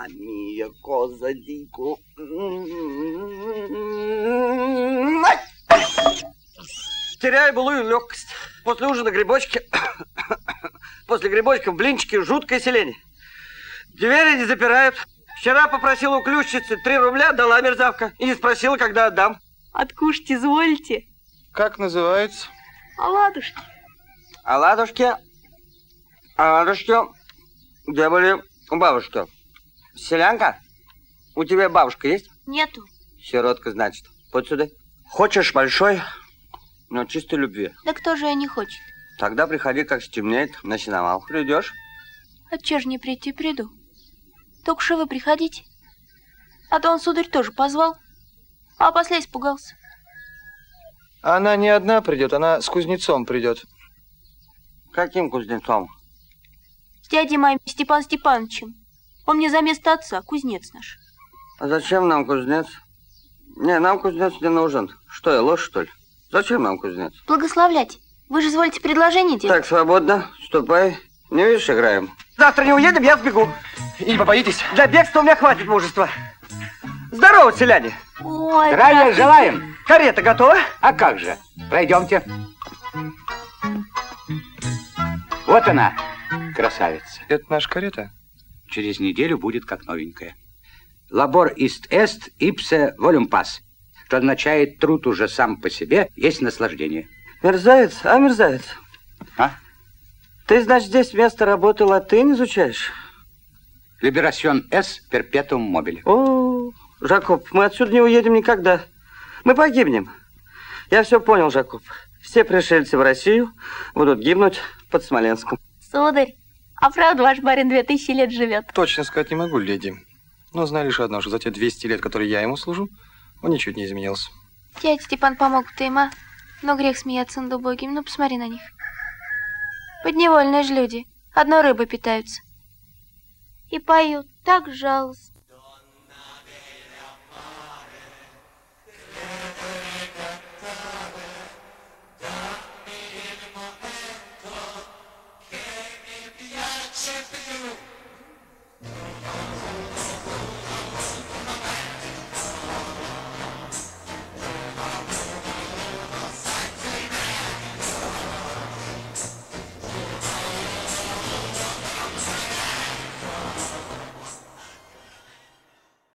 мия, коза дику. Теряю былую легкость. После ужина грибочки, после грибочков блинчики, жуткое селение. Двери не запирают. Вчера попросила у ключницы 3 рубля, дала мерзавка. И не спросила, когда отдам. Откушать изволите? Как называется? Оладушки. Оладушки? Оладушки? Где были у бабушки? Селянка? У тебя бабушка есть? Нету. Сиротка, значит. Вот сюда. Хочешь большой, но чистой любви? Да кто же не хочет? Тогда приходи, как стемнеет, на сеновал. Придешь? А че ж не прийти, приду. Только что вы приходите. А то он, сударь, тоже позвал. А после испугался. Она не одна придет, она с кузнецом придет. Каким кузнецом? С дядей моим Степан Степановичем. Он мне за место отца, кузнец наш. А зачем нам кузнец? Не, нам кузнец не нужен. Что я, ложь, что ли? Зачем нам кузнец? Благословлять. Вы же изволите предложение делать. Так, свободно. Ступай. Не видишь, играем. Завтра не уедем, я сбегу. И не побоитесь? Для бегства у меня хватит мужества. Здорово, селяне. Ой, здравия желаем. Карета готова? А как же? Пройдемте. Вот она, красавица. Это наша карета? Через неделю будет как новенькая. Labor ist est, ipse voluntas, что означает труд уже сам по себе, есть наслаждение. Мерзавец, мерзавец. А? Ты, значит, здесь вместо работы латынь изучаешь? Liberation est perpetuum mobile. О, Жакоб, мы отсюда не уедем никогда. Мы погибнем. Я все понял, Жакоб. Все пришельцы в Россию будут гибнуть под Смоленском. Сударь, а правда ваш барин 2000 лет живет? Точно сказать не могу, леди. Но знаю лишь одно, что за те 200 лет, которые я ему служу, он ничуть не изменился. Дядя Степан помог-то ему, но грех смеяться над убогим. Ну, посмотри на них. Подневольные же люди, одной рыбой питаются. И поют так жалостно.